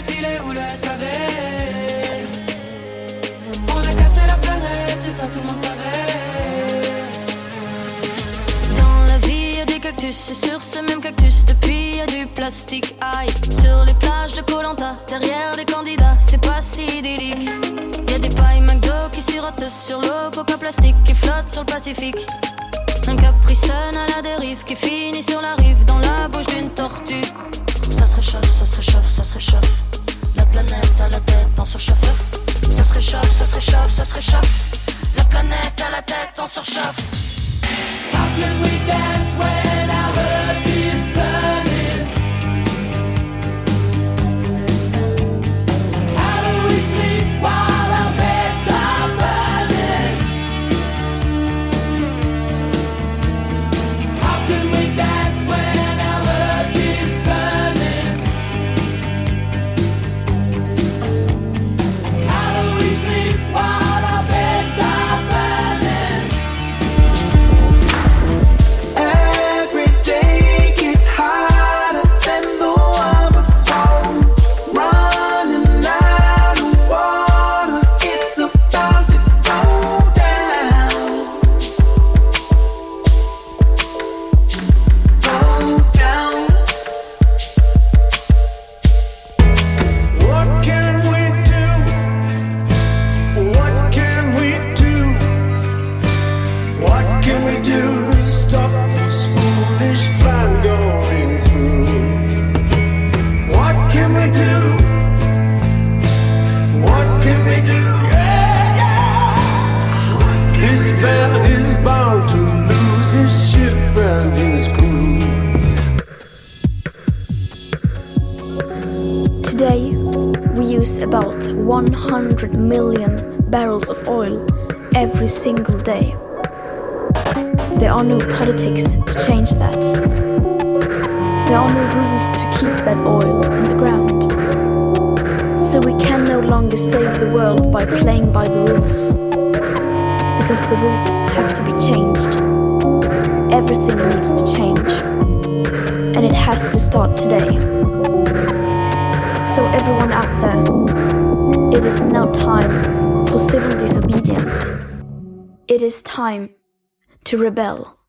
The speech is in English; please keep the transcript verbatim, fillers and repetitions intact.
il est où le S A V? On a cassé la planète et ça tout le monde savait. Dans la vie y'a des cactus et sur ce même cactus depuis y'a du plastique. Aïe, sur les plages de Koh Lanta, derrière les candidats, c'est pas si idyllique. Y'a des pailles McDo qui sirotent sur l'eau, coca plastique qui flotte sur le Pacifique. Un Capri Sun à la dérive qui finit sur la rive dans la bouche d'une tortue. Ça se réchauffe, ça se réchauffe, ça se réchauffe. La planète à la tête en surchauffe. Ça se réchauffe, ça se réchauffe, ça se réchauffe. La planète à la tête en surchauffe. How can we dance when our earth is turning? How do we sleep while our beds are burning? How can we dance when our earth is turning? How do we sleep while our beds are burning? Every day gets harder than the one before. Running out of water, it's about to go down. Go down. What can we do? What can we do? What can we do to stop this foolish plan going through? What can we do? What can we do? Yeah, yeah. This man is bound to lose his ship and his crew. Today, we use about one hundred million barrels of oil every single day. There are no politics to change that. There are no rules to keep that oil in the ground. So we can no longer save the world by playing by the rules. Because the rules have to be changed. Everything needs to change. And it has to start today. So everyone out there, it is now time for civil disobedience. It is time to rebel.